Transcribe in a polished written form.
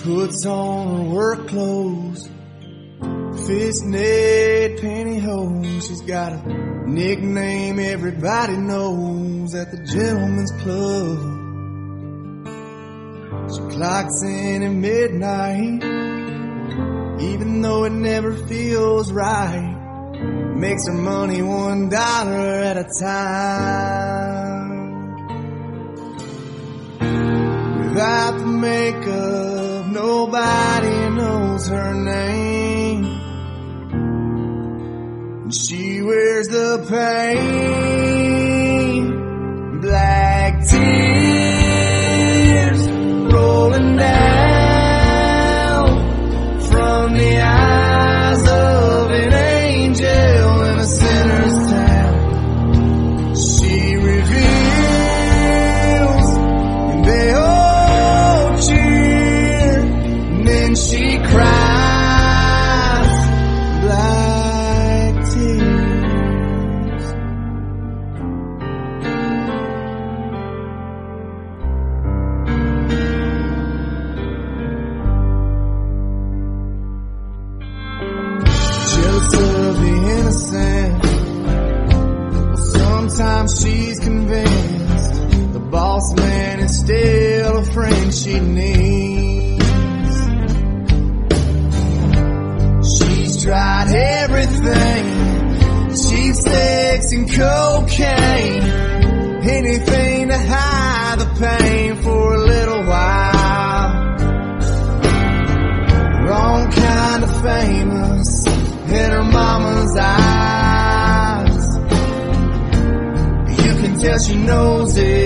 puts on her work clothes, fishnet pantyhose. She's got a nickname everybody knows at the Gentleman's Club. She clocks in at midnight, even though it never feels right. Makes her money $1 at a time. Without the makeup, nobody knows her name. And she wears the pain. Black tears rolling down from the eyes of an angel in a sinner's town. She reveals, and they all cheer, and then she cries black tears. Jealous of the innocent. Sometimes she's convinced the boss man is still a friend she needs. She's tried everything, cheap sex and cocaine, anything to hide the pain for a little while. Wrong kind of famous in her mama's eyes. You can tell she knows it.